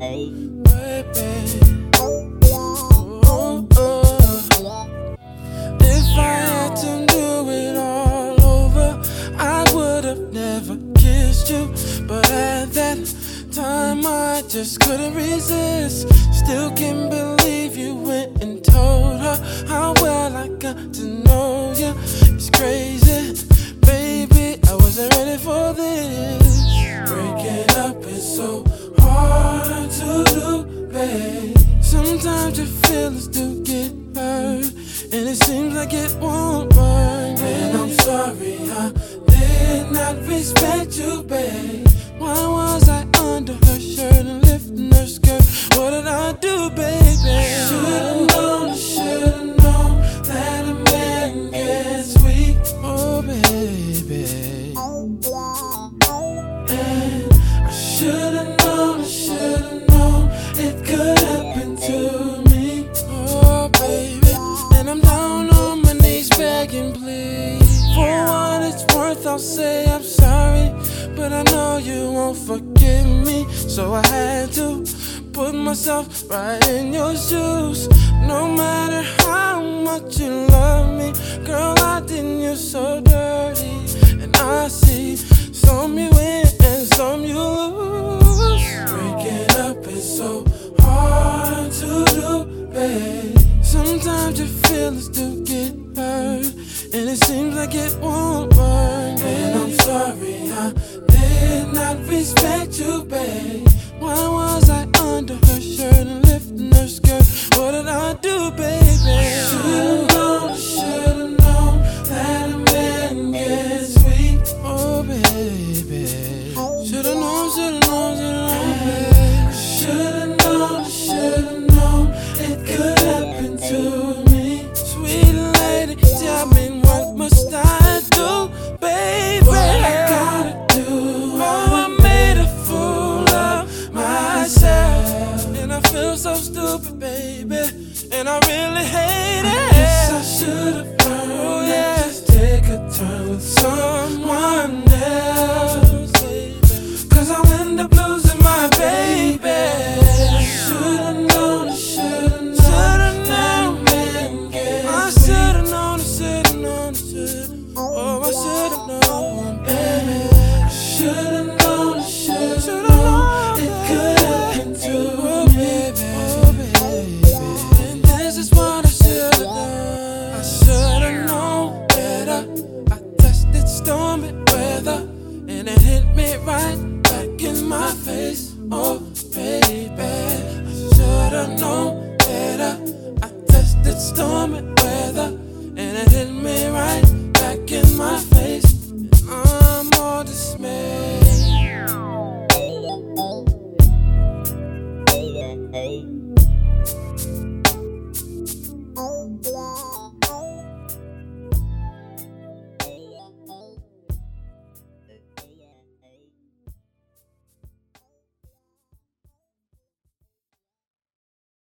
Baby. Oh, oh. If I had to do it all over, I would've never kissed you. But at that time I just couldn't resist. Still can't believe you went and told her how well I got to know you. It's crazy, baby, I wasn't ready for this. Breaking up is so hard to do, babe. Sometimes your feelings do get hurt, and it seems like it won't work. And I'm sorry I did not respect you, babe. Why was I under her shirt and lifting her skirt? What did I do, baby? Should've known that a man gets weak. Oh, baby. And I should've known it could happen to me. Oh, baby. And I'm down on my knees begging, please. For what it's worth, I'll say I'm sorry, but I know you won't forgive me. So I had to put myself right in your shoes. No matter how much you love me, girl, I didn't, you're so dirty. And I see some you win and some you lose. Breaking up is so hard to do, babe. Sometimes your feelings do get hurt, and it seems like it won't work. And I'm sorry I did not respect you, babe. Why was I under her shirt and lifting her skirt? What did I do, baby? Should've known that a man gets weak. Oh, baby. Should've known, baby. Should've known it could happen to me. Sweet lady, tell me what must I do, baby? What I gotta do? Oh, I made a fool of myself, and I feel so stupid, baby, and I really hate it. I guess I should've learned, oh, yeah, just take a turn with someone else, baby, 'cause I'll end up losing my baby. Should've known, I should've known, oh, I should've known, baby. Should've known, it could happen to me, baby. And this is what I should've done. I should've known better. I tested stormy weather, and it hit me right back in my face. Oh, baby, I should've known better. I tested stormy weather, and it hit me right back in my face.